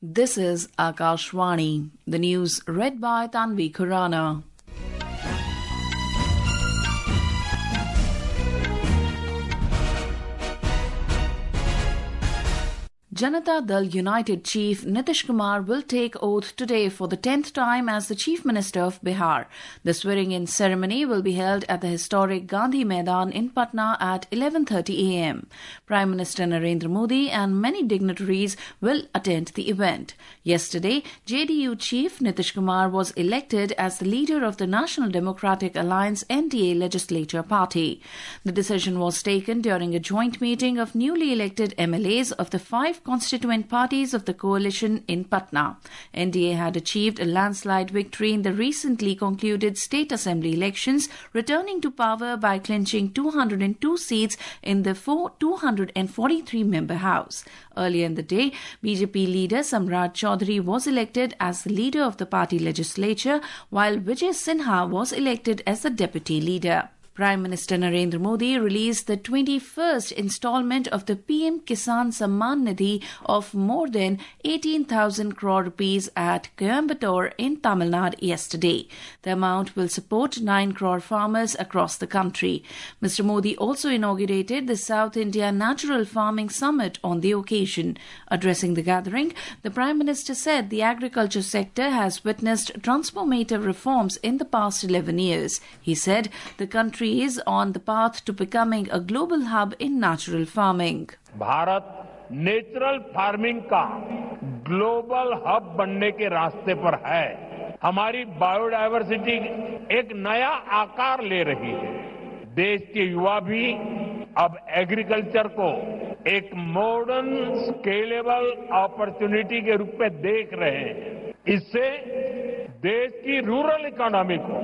This is Akashvani. The news read by Tanvi Khurana. Janata Dal United Chief Nitish Kumar will take oath today for the 10th time as the Chief Minister of Bihar. The swearing-in ceremony will be held at the historic Gandhi Maidan in Patna at 11:30 a.m. Prime Minister Narendra Modi and many dignitaries will attend the event. Yesterday, JDU Chief Nitish Kumar was elected as the leader of the National Democratic Alliance NDA legislature party. The decision was taken during a joint meeting of newly elected MLAs of the 5 constituent parties of the coalition in Patna. NDA had achieved a landslide victory in the recently concluded state assembly elections, returning to power by clinching 202 seats in the 243-member House. Earlier in the day, BJP leader Samrat Chaudhary was elected as the leader of the party legislature, while Vijay Sinha was elected as the deputy leader. Prime Minister Narendra Modi released the 21st installment of the PM Kisan Samman Nidhi of more than 18,000 crore rupees at Coimbatore in Tamil Nadu yesterday. The amount will support 9 crore farmers across the country. Mr. Modi also inaugurated the South India Natural Farming Summit on the occasion. Addressing the gathering, the Prime Minister said the agriculture sector has witnessed transformative reforms in the past 11 years. He said the country is on the path to becoming a global hub in natural farming. Bharat natural farming का global hub बनने के रास्ते पर है। हमारी biodiversity एक नया आकार ले रही है। देश के युवा भी अब एग्रीकल्चर को एक मॉडर्न स्केलेबल अपॉर्चुनिटी के रूप में देख रहे हैं। इससे देश की रूरल इकोनॉमी को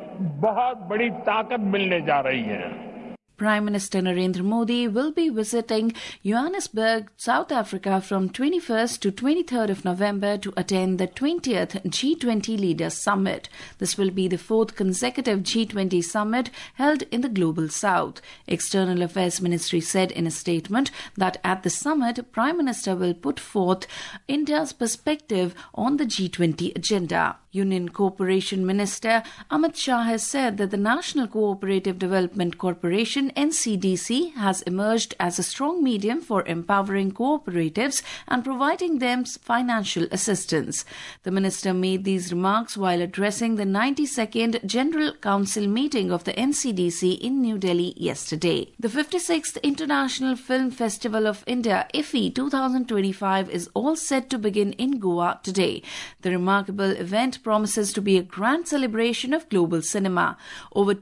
बहुत बड़ी ताकत मिलने जा रही है। Prime Minister Narendra Modi will be visiting Johannesburg, South Africa from 21st to 23rd of November to attend the 20th G20 Leaders Summit. This will be the 4th consecutive G20 summit held in the Global South. External Affairs Ministry said in a statement that at the summit, Prime Minister will put forth India's perspective on the G20 agenda. Union Cooperation Minister Amit Shah has said that the National Cooperative Development Corporation NCDC has emerged as a strong medium for empowering cooperatives and providing them financial assistance. The minister made these remarks while addressing the 92nd General Council meeting of the NCDC in New Delhi yesterday. The 56th International Film Festival of India IFFI 2025 is all set to begin in Goa today. The remarkable event promises to be a grand celebration of global cinema. Over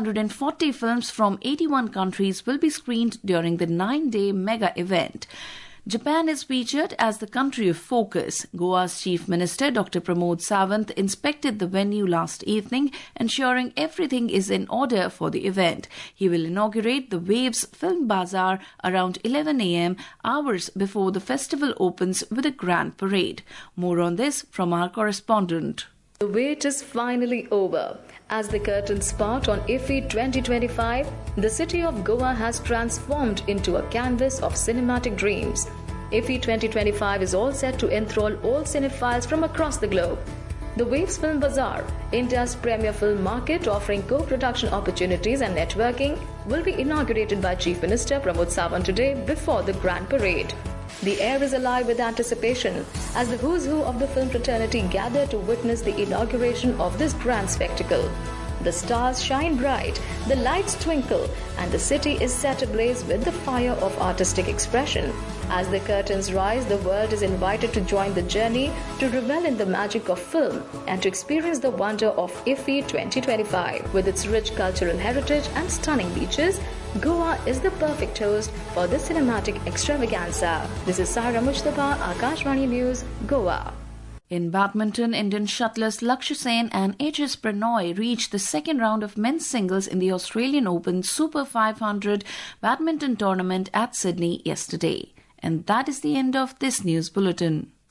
240 films from 81 countries will be screened during the 9-day mega event. Japan is featured as the country of focus. Goa's Chief Minister Dr. Pramod Sawant inspected the venue last evening, ensuring everything is in order for the event. He will inaugurate the Waves Film Bazaar around 11 a.m., hours before the festival opens with a grand parade. More on this from our correspondent. The wait is finally over. As the curtains part on IFFI 2025, the city of Goa has transformed into a canvas of cinematic dreams. IFFI 2025 is all set to enthrall all cinephiles from across the globe. The Waves Film Bazaar, India's premier film market offering co-production opportunities and networking, will be inaugurated by Chief Minister Pramod Sawant today before the Grand Parade. The air is alive with anticipation as the who's who of the film fraternity gather to witness the inauguration of this grand spectacle. The stars shine bright, the lights twinkle, and the city is set ablaze with the fire of artistic expression. As the curtains rise, the world is invited to join the journey to revel in the magic of film and to experience the wonder of IFFI 2025. With its rich cultural heritage and stunning beaches, Goa is the perfect host for this cinematic extravaganza. This is Sara Mujtaba, Akashvani News, Goa. In badminton, Indian shuttlers Lakshya Sen and HS Pranoy reached the second round of men's singles in the Australian Open Super 500 badminton tournament at Sydney yesterday. And that is the end of this news bulletin.